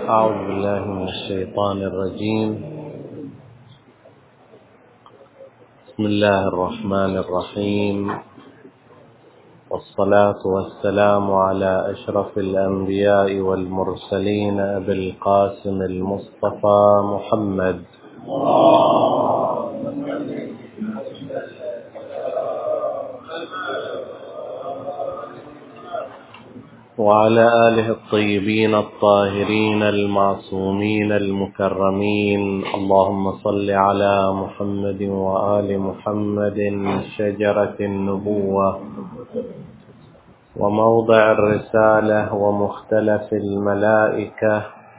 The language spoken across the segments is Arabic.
أعوذ بالله من الشيطان الرجيم. بسم الله الرحمن الرحيم، والصلاة والسلام على أشرف الأنبياء والمرسلين أبي القاسم المصطفى محمد وعلى آله الطيبين الطاهرين المعصومين المكرمين. اللهم صل على محمد وآل محمد، شجرة النبوة وموضع الرسالة ومختلف الملائكة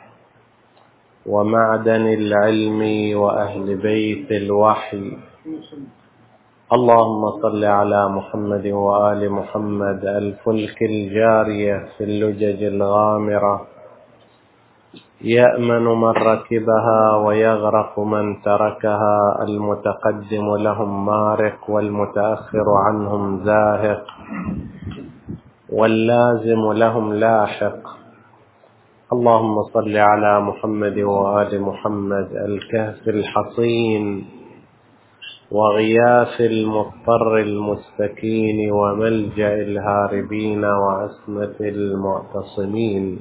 ومعدن العلم وأهل بيت الوحي. اللهم صل على محمد وآل محمد، الفلك الجارية في اللجج الغامرة، يأمن من ركبها ويغرق من تركها، المتقدم لهم مارق والمتأخر عنهم زاهق واللازم لهم لاحق. اللهم صل على محمد وآل محمد، الكهف الحصين وغياث المضطر المستكين وملجأ الهاربين وعصمة المعتصمين.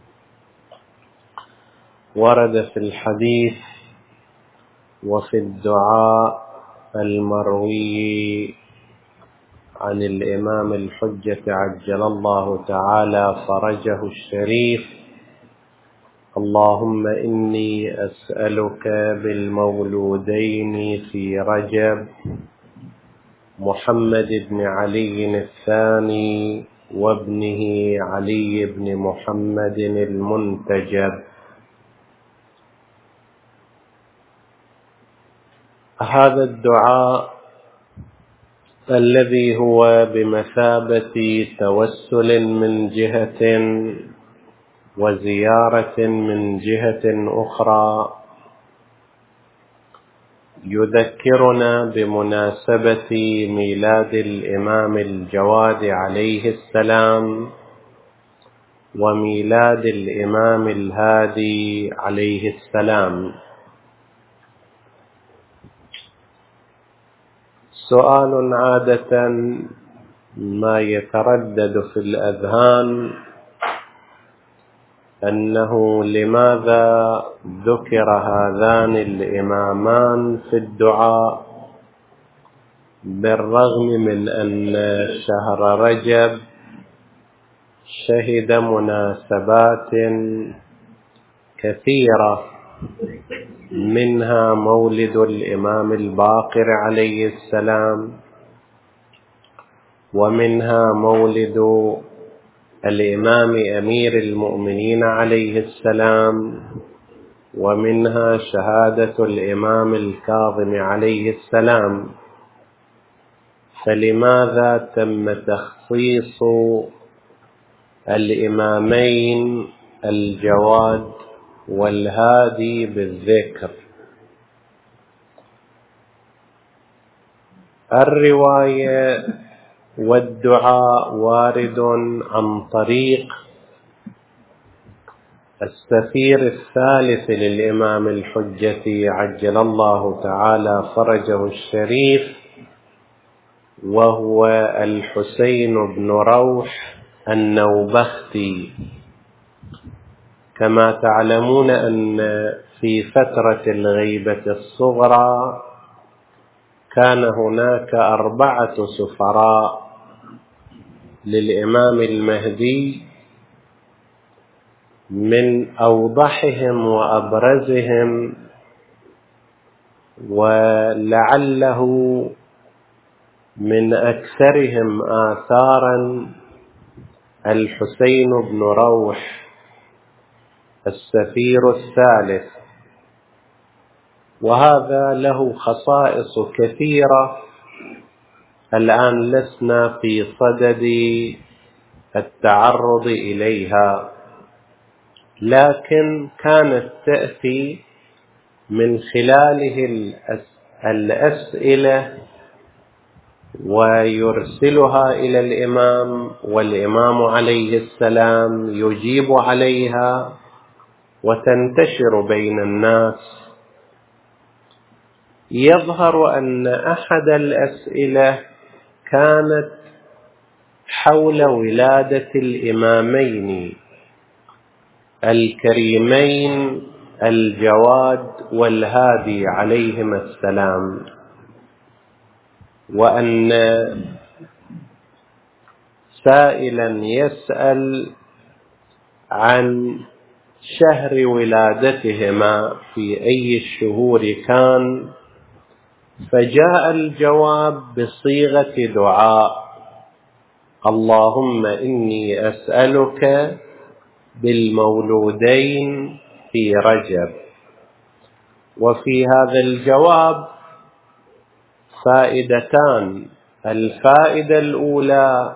ورد في الحديث وفي الدعاء المروي عن الإمام الحجة عجل الله تعالى فرجه الشريف: اللهم إني أسألك بالمولودين في رجب، محمد بن علي الثاني وابنه علي بن محمد المنتجب. هذا الدعاء الذي هو بمثابة توسل من جهة وزيارة من جهة أخرى، يذكرنا بمناسبة ميلاد الإمام الجواد عليه السلام وميلاد الإمام الهادي عليه السلام. سؤال عادة ما يتردد في الأذهان أنه لماذا ذكر هذان الإمامان في الدعاء، بالرغم من أن شهر رجب شهد مناسبات كثيرة، منها مولد الإمام الباقر عليه السلام، ومنها مولد الإمام أمير المؤمنين عليه السلام، ومنها شهادة الإمام الكاظم عليه السلام. فلماذا تم تخصيص الإمامين الجواد والهادي بالذكر؟ الرواية والدعاء وارد عن طريق السفير الثالث للإمام الحجة عجل الله تعالى فرجه الشريف، وهو الحسين بن روح النوبختي. كما تعلمون أن في فترة الغيبة الصغرى كان هناك 4 سفراء للإمام المهدي، من أوضحهم وأبرزهم ولعله من أكثرهم آثارا الحسين بن روح السفير الثالث، وهذا له خصائص كثيرة الآن لسنا في صدد التعرض إليها، لكن كانت تأتي من خلاله الأسئلة ويرسلها إلى الإمام، والإمام عليه السلام يجيب عليها وتنتشر بين الناس، يظهر أن أحد الأسئلة كانت حول ولادة الإمامين الكريمين الجواد والهادي عليهما السلام، وأن سائلا يسأل عن شهر ولادتهما في أي الشهور كان، فجاء الجواب بصيغة دعاء: اللهم إني أسألك بالمولودين في رجب. وفي هذا الجواب فائدتان: الفائدة الأولى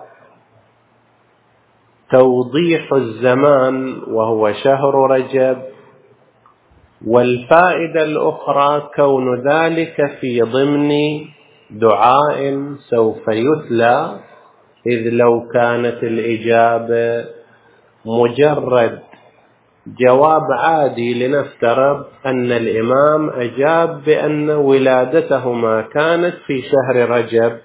توضيح الزمان وهو شهر رجب، والفائدة الأخرى كون ذلك في ضمن دعاء سوف يتلى، إذ لو كانت الإجابة مجرد جواب عادي، لنفترض أن الإمام أجاب بأن ولادتهما كانت في شهر رجب،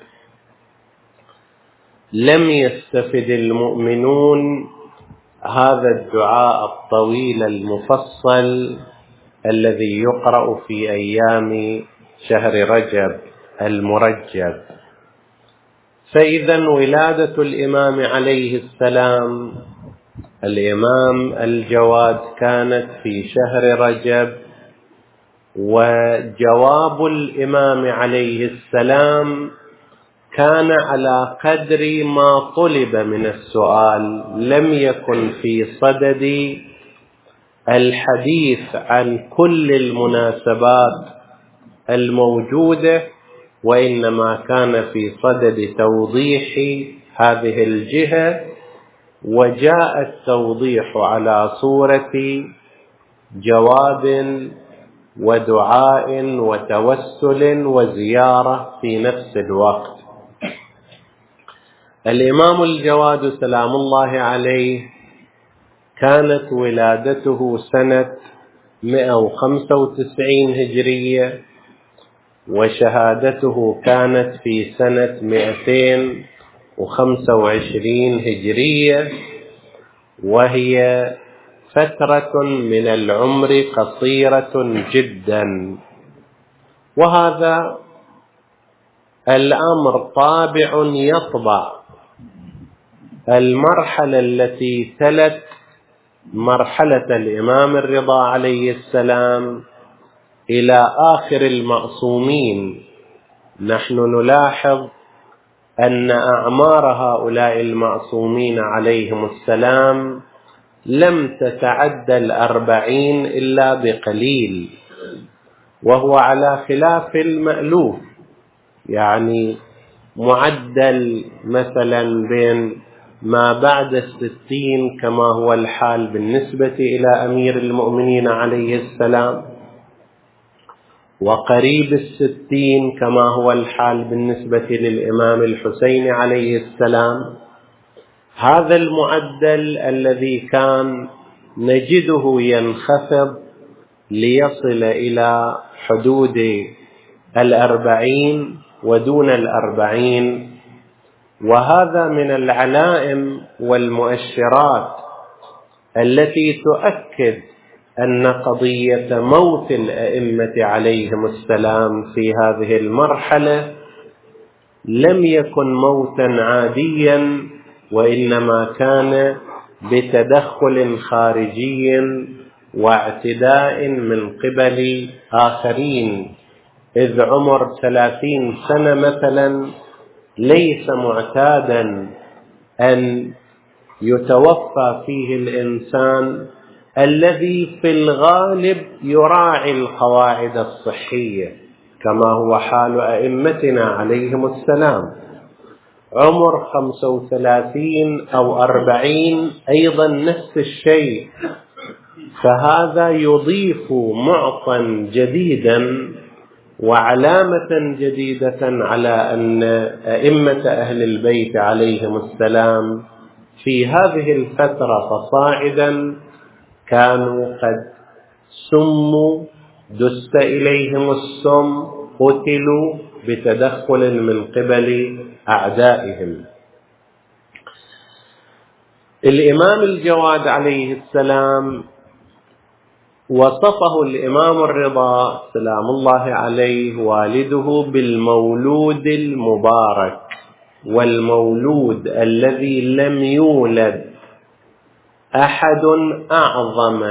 لم يستفد المؤمنون هذا الدعاء الطويل المفصل الذي يقرأ في أيام شهر رجب المرجب. فإذا ولادة الإمام عليه السلام الإمام الجواد كانت في شهر رجب، وجواب الإمام عليه السلام كان على قدر ما طلب من السؤال، لم يكن في صدد الحديث عن كل المناسبات الموجودة، وإنما كان في صدد توضيح هذه الجهة، وجاء التوضيح على صورة جواب ودعاء وتوسل وزيارة في نفس الوقت. الإمام الجواد سلام الله عليه كانت ولادته سنة 195 هجرية، وشهادته كانت في سنة 225 هجرية، وهي فترة من العمر قصيرة جدا. وهذا الأمر طابع يطبع المرحلة التي تلت مرحلة الإمام الرضا عليه السلام إلى آخر المعصومين. نحن نلاحظ أن أعمار هؤلاء المعصومين عليهم السلام لم تتعدى 40 إلا بقليل، وهو على خلاف المألوف، يعني معدل مثلا بين ما بعد 60 كما هو الحال بالنسبة إلى أمير المؤمنين عليه السلام، وقريب 60 كما هو الحال بالنسبة للإمام الحسين عليه السلام. هذا المعدل الذي كان نجده ينخفض ليصل إلى حدود 40 ودون 40، وهذا من العلائم والمؤشرات التي تؤكد أن قضية موت الأئمة عليهم السلام في هذه المرحلة لم يكن موتا عاديا، وإنما كان بتدخل خارجي واعتداء من قبل آخرين، إذ عمر 30 سنة مثلا ليس معتادا أن يتوفى فيه الإنسان الذي في الغالب يراعي القواعد الصحية كما هو حال أئمتنا عليهم السلام. عمر 35 أو 40 أيضا نفس الشيء، فهذا يضيف معطى جديدا وعلامة جديدة على أن أئمة أهل البيت عليهم السلام في هذه الفترة فصاعدا كانوا قد سموا، دس إليهم السم، قتلوا بتدخل من قبل أعدائهم. الإمام الجواد عليه السلام وصفه الإمام الرضا سلام الله عليه والده بالمولود المبارك، والمولود الذي لم يولد أحد أعظم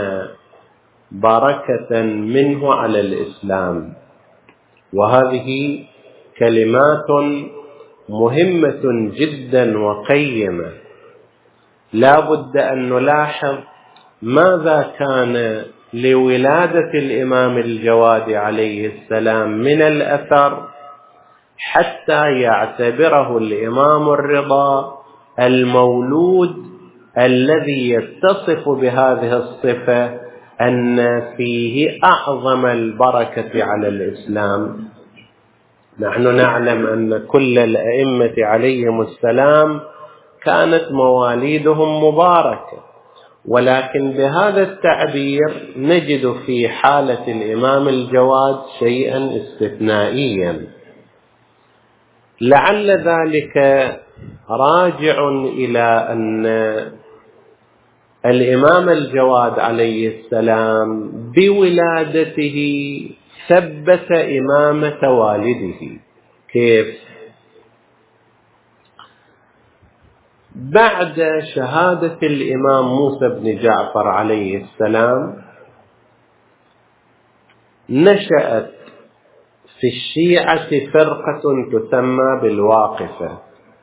بركة منه على الإسلام. وهذه كلمات مهمة جدا وقيمة، لا بد أن نلاحظ ماذا كان لولادة الإمام الجواد عليه السلام من الأثر حتى يعتبره الإمام الرضا المولود الذي يتصف بهذه الصفة أن فيه أعظم البركة على الإسلام. نحن نعلم أن كل الأئمة عليهم السلام كانت مواليدهم مباركة، ولكن بهذا التعبير نجد في حالة الإمام الجواد شيئا استثنائيا، لعل ذلك راجع إلى أن الإمام الجواد عليه السلام بولادته ثبت إمامة والده. كيف؟ بعد شهادة الإمام موسى بن جعفر عليه السلام نشأت في الشيعة فرقة تسمى بالواقفة.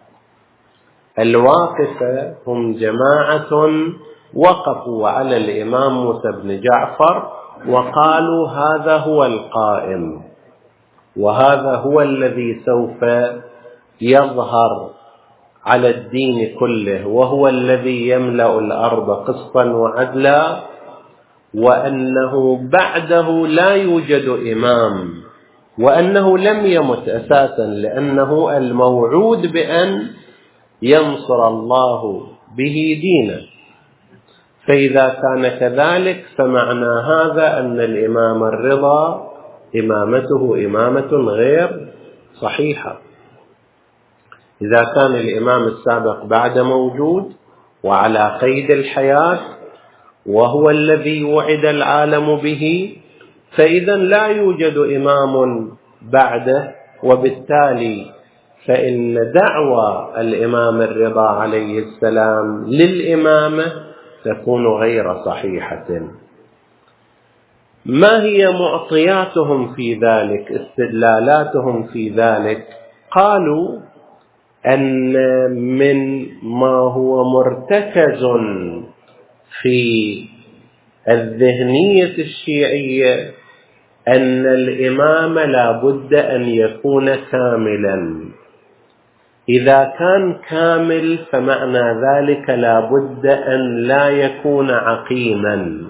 الواقفة هم جماعة وقفوا على الإمام موسى بن جعفر وقالوا هذا هو القائم، وهذا هو الذي سوف يظهر على الدين كله، وهو الذي يملأ الأرض قسطا وعدلا، وأنه بعده لا يوجد إمام، وأنه لم يمت أساسا، لأنه الموعود بأن ينصر الله به دينه. فإذا كان كذلك فمعنى هذا أن الإمام الرضا إمامته إمامة غير صحيحة. إذا كان الإمام السابق بعد موجود وعلى قيد الحياة وهو الذي وعد العالم به، فإذا لا يوجد إمام بعده، وبالتالي فإن دعوى الإمام الرضا عليه السلام للإمامة تكون غير صحيحة. ما هي معطياتهم في ذلك، استدلالاتهم في ذلك؟ قالوا أن من ما هو مرتكز في الذهنية الشيعية أن الإمام لا بد أن يكون كاملا. إذا كان كامل فمعنى ذلك لا بد أن لا يكون عقيما.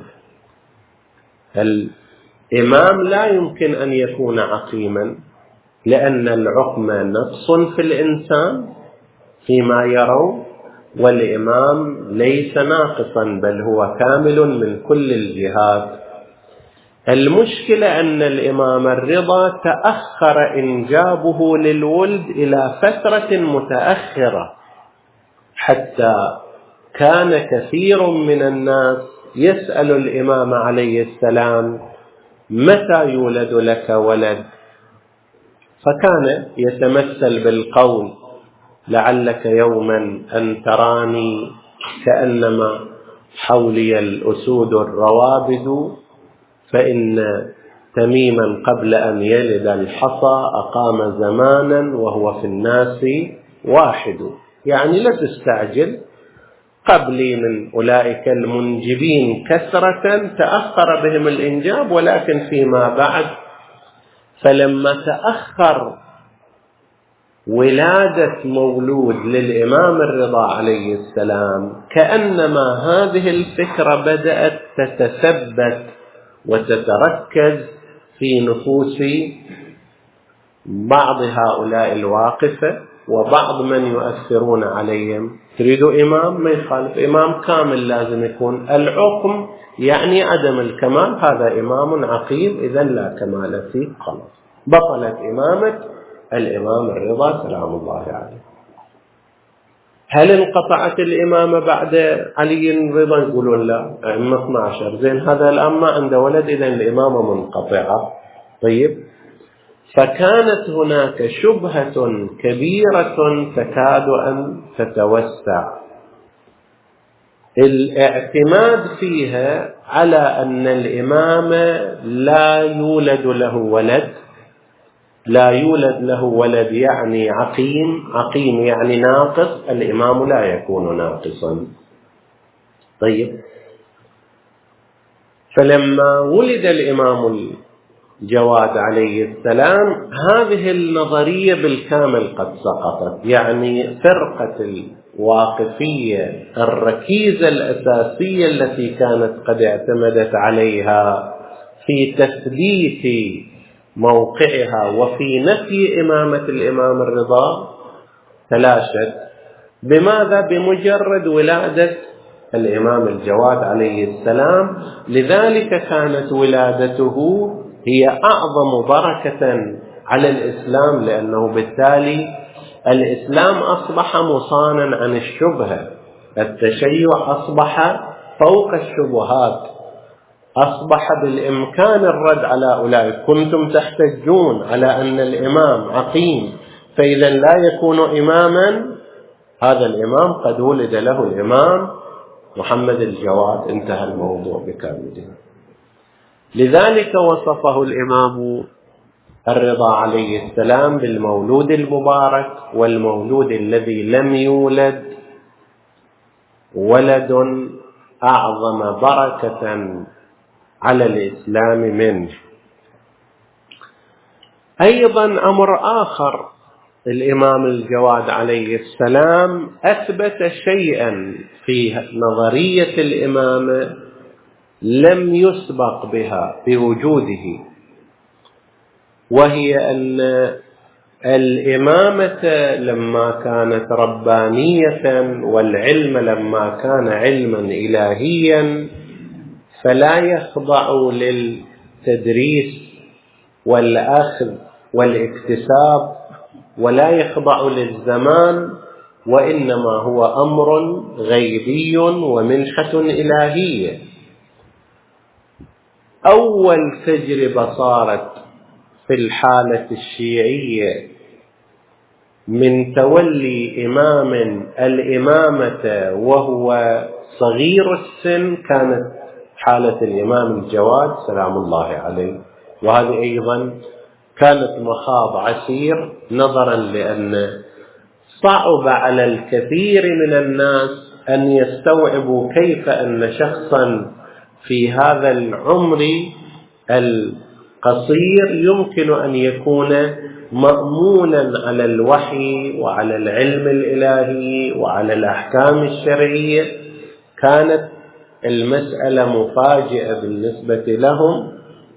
الإمام لا يمكن أن يكون عقيما، لأن العقم نقص في الإنسان فيما يرون، والإمام ليس ناقصا بل هو كامل من كل الجهات. المشكلة أن الإمام الرضا تأخر إنجابه للولد إلى فترة متأخرة، حتى كان كثير من الناس يسأل الإمام عليه السلام متى يولد لك ولد، فكان يتمثل بالقول لعلك يوما أن تراني كأنما حولي الأسود الروابد، فإن تميما قبل أن يلد الحصى أقام زمانا وهو في الناس واحد. يعني لا تستعجل، قبلي من أولئك المنجبين كثرة تأخر بهم الإنجاب، ولكن فيما بعد فلما تأخر ولادة مولود للإمام الرضا عليه السلام كأنما هذه الفكرة بدأت تتثبت وتتركز في نفوس بعض هؤلاء الواقفة، وبعض من يؤثرون عليهم. تريد إمام ما يخالف، إمام كامل لازم يكون. العقم يعني عدم الكمال، هذا إمام عقيم إذن لا كمال فيه، خلاص بطلت إمامة الإمام الرضا سلام الله عليه. هل انقطعت الإمامة بعد علي الرضا؟ يقولون لا، أئمة 12. زين، هذا الآن ما عنده ولد، إذن الإمامة منقطعة. طيب، فكانت هناك شبهة كبيرة تكاد أن تتوسع، الاعتماد فيها على أن الإمام لا يولد له ولد. لا يولد له ولد يعني عقيم، عقيم يعني ناقص، الإمام لا يكون ناقصا. طيب، فلما ولد الإمام الجواد عليه السلام هذه النظرية بالكامل قد سقطت. يعني فرقة الواقفية الركيزة الأساسية التي كانت قد اعتمدت عليها في تثبيت موقعها وفي نفي إمامة الإمام الرضا تلاشت. بماذا؟ بمجرد ولادة الإمام الجواد عليه السلام. لذلك كانت ولادته هي أعظم بركة على الإسلام، لأنه بالتالي الإسلام أصبح مصانا عن الشبهة، التشيع أصبح فوق الشبهات، أصبح بالإمكان الرد على أولئك. كنتم تحتجون على أن الإمام عقيم فإذا لا يكون إماما، هذا الإمام قد ولد له الإمام محمد الجواد، انتهى الموضوع بكامله. لذلك وصفه الإمام الرضا عليه السلام بالمولود المبارك، والمولود الذي لم يولد ولد أعظم بركة على الإسلام منه. أيضا أمر آخر، الإمام الجواد عليه السلام أثبت شيئا في نظرية الإمامة لم يسبق بها بوجوده، وهي أن الإمامة لما كانت ربانية والعلم لما كان علما إلهيا فلا يخضع للتدريس والأخذ والاكتساب ولا يخضع للزمان، وإنما هو أمر غيبي ومنحة إلهية. أول تجربة صارت في الحالة الشيعية من تولي إمام الإمامة وهو صغير السن كانت حالة الإمام الجواد سلام الله عليه، وهذه أيضا كانت مخاض عسير، نظرا لأن صعب على الكثير من الناس أن يستوعبوا كيف أن شخصا في هذا العمر القصير يمكن أن يكون مأمونا على الوحي وعلى العلم الإلهي وعلى الأحكام الشرعية. كانت المسألة مفاجئة بالنسبة لهم.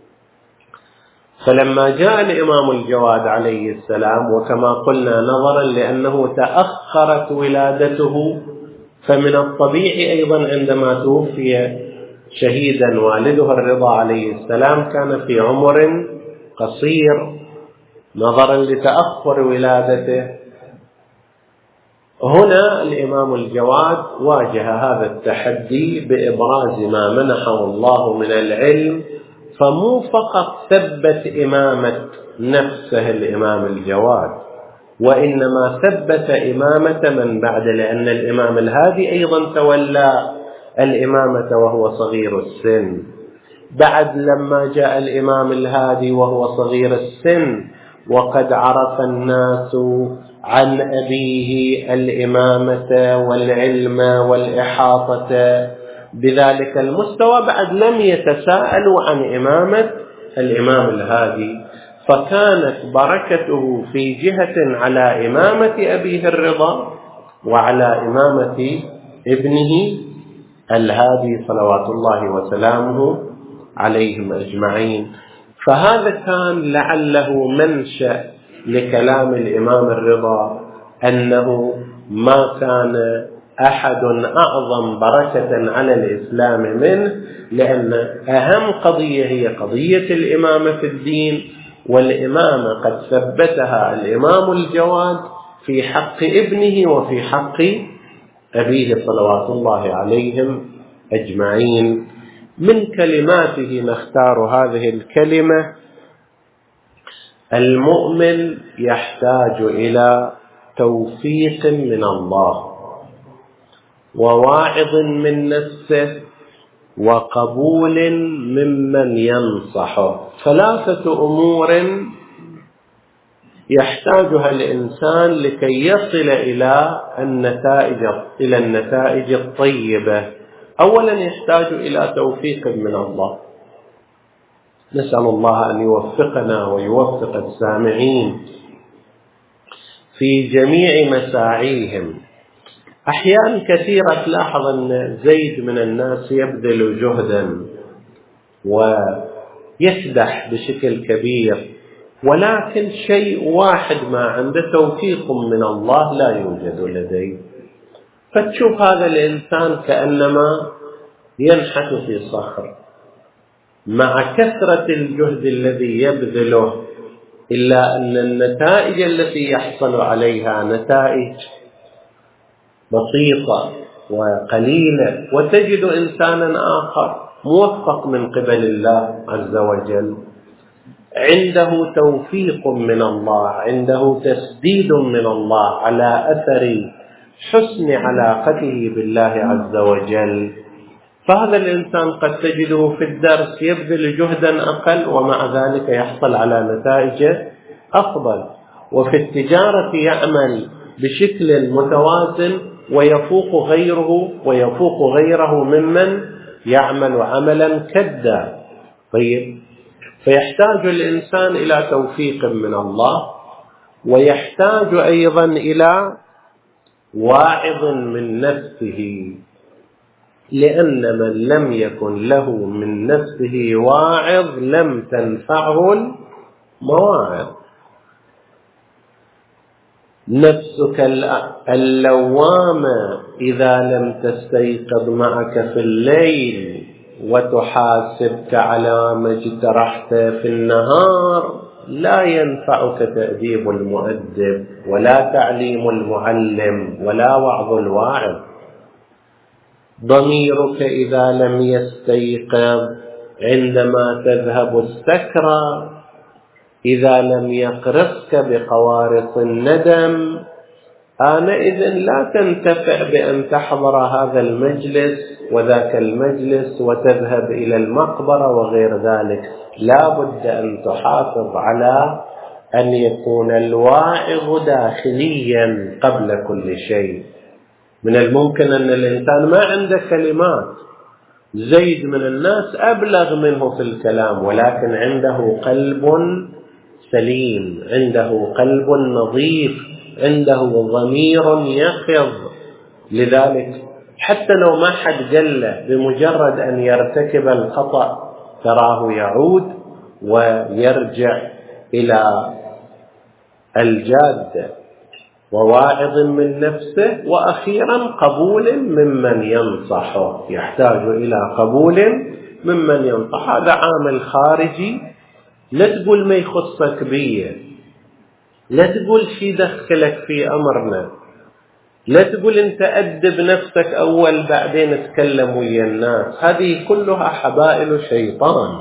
فلما جاء الإمام الجواد عليه السلام، وكما قلنا نظرا لأنه تأخرت ولادته، فمن الطبيعي أيضا عندما توفي شهيدا والده الرضا عليه السلام كان في عمر قصير نظرا لتأخر ولادته. هنا الإمام الجواد واجه هذا التحدي بإبراز ما منحه الله من العلم، فمو فقط ثبت إمامة نفسه الإمام الجواد، وإنما ثبت إمامة من بعد، لأن الإمام الهادي أيضا تولى الإمامة وهو صغير السن. بعد لما جاء الإمام الهادي وهو صغير السن وقد عرف الناس عن أبيه الإمامة والعلم والإحاطة بذلك المستوى، بعد لم يتساءلوا عن إمامة الإمام الهادي، فكانت بركته في جهة على إمامة أبيه الرضا وعلى إمامة ابنه الهادي صلوات الله وسلامه عليهم أجمعين. فهذا كان لعله منشأ لكلام الإمام الرضا أنه ما كان أحد أعظم بركة على الإسلام منه، لأن أهم قضية هي قضية الإمامة في الدين، والإمامة قد ثبتها الإمام الجواد في حق ابنه وفي حق أبيه صلوات الله عليهم أجمعين. من كلماته نختار هذه الكلمة: المؤمن يحتاج إلى توفيق من الله وواعظ من نفسه وقبول ممن ينصحه. 3 أمور يحتاجها الإنسان لكي يصل إلى النتائج الطيبة. أولا يحتاج إلى توفيق من الله. نسأل الله أن يوفقنا ويوفق السامعين في جميع مساعيهم. أحيانا كثيرة تلاحظ أن زيد من الناس يبذل جهدا ويكدح بشكل كبير، ولكن شيء واحد ما عنده توفيق من الله لا يوجد لديه، فتشوف هذا الإنسان كأنما ينحت في صخر مع كثرة الجهد الذي يبذله، إلا أن النتائج التي يحصل عليها نتائج بسيطة وقليلة. وتجد إنسانا آخر موفق من قبل الله عز وجل، عنده توفيق من الله، عنده تسديد من الله على أثر حسن علاقته بالله عز وجل. فهذا الإنسان قد تجده في الدرس يبذل جهدا أقل ومع ذلك يحصل على نتائج أفضل، وفي التجارة يعمل بشكل متوازن ويفوق غيره ممن يعمل عملا كدا. طيب، فيحتاج الإنسان إلى توفيق من الله، ويحتاج أيضا إلى واعظ من نفسه، لأن من لم يكن له من نفسه واعظ لم تنفعه المواعظ. نفسك اللوامة إذا لم تستيقظ معك في الليل وتحاسبك على ما اجترحت في النهار لا ينفعك تأديب المؤدب ولا تعليم المعلم ولا وعظ الواعظ. ضميرك إذا لم يستيقظ عندما تذهب السكرة، إذا لم يقرصك بقوارص الندم، آنئذ لا تنتفع بأن تحضر هذا المجلس وذاك المجلس وتذهب إلى المقبرة وغير ذلك. لا بد أن تحافظ على أن يكون الواعظ داخليا قبل كل شيء. من الممكن أن الإنسان ما عنده كلمات، زيد من الناس أبلغ منه في الكلام، ولكن عنده قلب سليم، عنده قلب نظيف، عنده ضمير يقظ. لذلك حتى لو ما حد قال له، بمجرد أن يرتكب الخطأ تراه يعود ويرجع إلى الجادة. وواعظ من نفسه، وأخيرا قبول ممن ينصحه، يحتاج إلى قبول ممن ينصح. هذا عامل خارجي، لا تقول ما يخصك بيه، لا تقول شي دخلك في أمرنا، لا تقول أنت أدب نفسك أول بعدين تكلم ويا الناس، هذه كلها حبائل شيطان.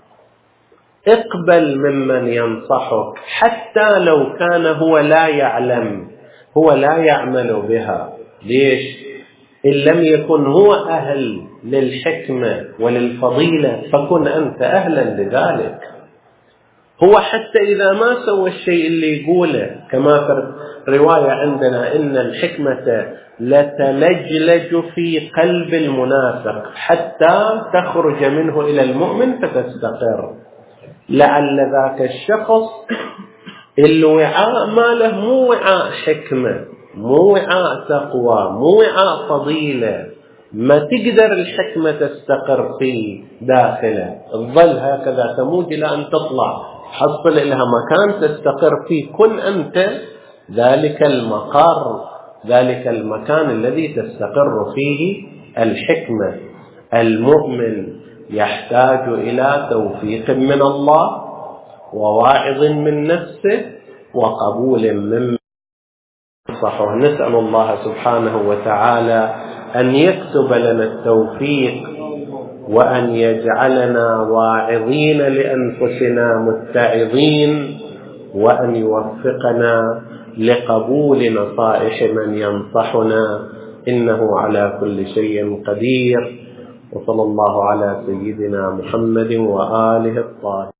اقبل ممن ينصحك حتى لو كان هو لا يعلم، هو لا يعمل بها. ليش؟ إن لم يكن هو أهل للحكمة وللفضيلة فكن أنت أهلا لذلك. هو حتى إذا ما سوى الشيء اللي يقوله، كما في رواية عندنا إن الحكمة لتلجلج في قلب المنافق حتى تخرج منه إلى المؤمن فتستقر. لعل ذاك الشخص الوعاء ماله مو وعاء حكمة، مو وعاء تقوى، مو وعاء فضيلة، ما تقدر الحكمة تستقر في داخله، تظل هكذا تموج إلى أن تطلع، حصل لها مكان تستقر فيه. كن أنت ذلك المقر، ذلك المكان الذي تستقر فيه الحكمة. المؤمن يحتاج إلى توفيق من الله وواعظ من نفسه وقبول ممن ينصحه. نسأل الله سبحانه وتعالى أن يكتب لنا التوفيق، وأن يجعلنا واعظين لأنفسنا متعظين، وأن يوفقنا لقبول نصائح من ينصحنا، إنه على كل شيء قدير. وصلى الله على سيدنا محمد وآله الطاهرين.